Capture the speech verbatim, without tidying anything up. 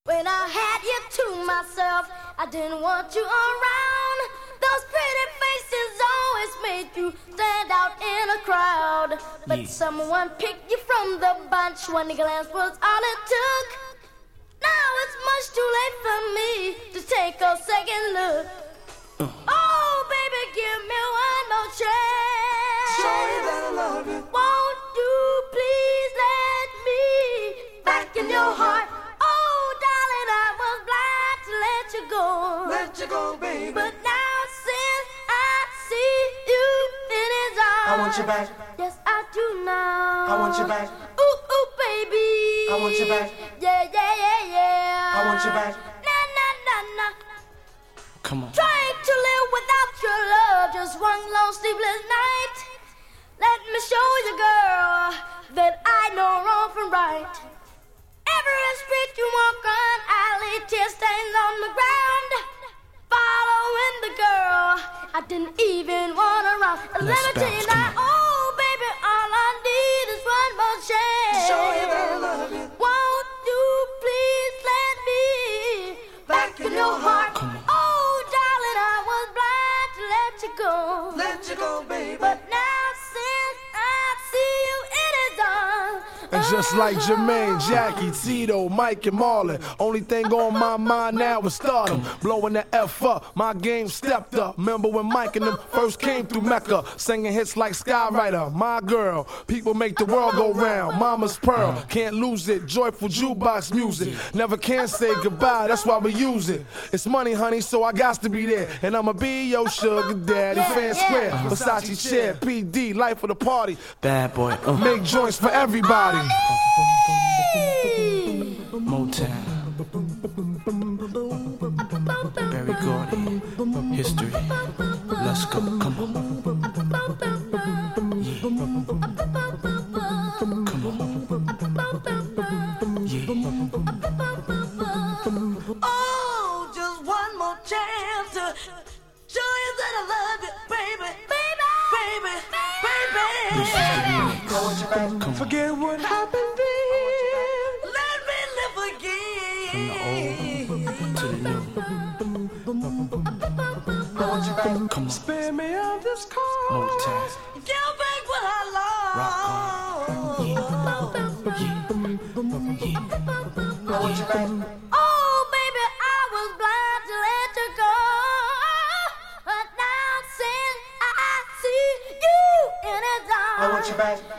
When I had you to myself, I didn't want you around. Those pretty faces always made you stand out in a crowd. But yeah. Someone picked you from the bunch. One glance was all it took. Now it's much too late for me to take a second look. uh. Oh, baby, give me one more chance. Show you that I love you. Won't you please let me back in your heart? Oh, darling, I was blind to let you go. Let you go, baby. But now since I see you in his arms, I want you back. Yes, I do now. I want you back. Ooh, ooh, baby. I want you back. Yeah, yeah, yeah, yeah. I want you back. Nah, nah, nah, nah. Come on. Trying to live without your love, just one long sleepless night. Let me show you, girl, that I know wrong from right. Every street you walk on, alley, tear stains on the ground. Following the girl, I didn't even want to run. Let me tell you now, oh baby, all I need is one more chance. Show you that I love you. Won't you please let me back, back in your heart? Oh darling, I was blind to let you go. Let you go, baby. But now since I see you in his arms. And just like Jermaine, Jackie, Tito, Mike, and Marlon, only thing on my mind now is stardom. Blowing the F up, my game stepped up. Remember when Mike and them first came through Mecca, singing hits like Skywriter, My Girl, People Make the World Go Round, Mama's Pearl, Can't Lose It, Joyful Jukebox Music. Never can say goodbye, that's why we use it. It's money, honey, so I got to be there. And I'ma be your sugar daddy, Fan Square, Versace chair, P D, life of the party. Bad boy. Uh. Make joints for everybody. Motown. Berry Gordy. History. Let's go. Come on. Yeah. Come on. Yeah. Oh, just one more chance to show you that I love you, baby, baby, baby, baby. Come on. Forget what happened then. Let me live again. From the old to the new. Come on. Spare me on this car. Motown. Give back what I lost. Rock on. Yeah. Yeah. Yeah. Oh, baby, I was blind to let you go. But now since I see you in his arms, I want you back.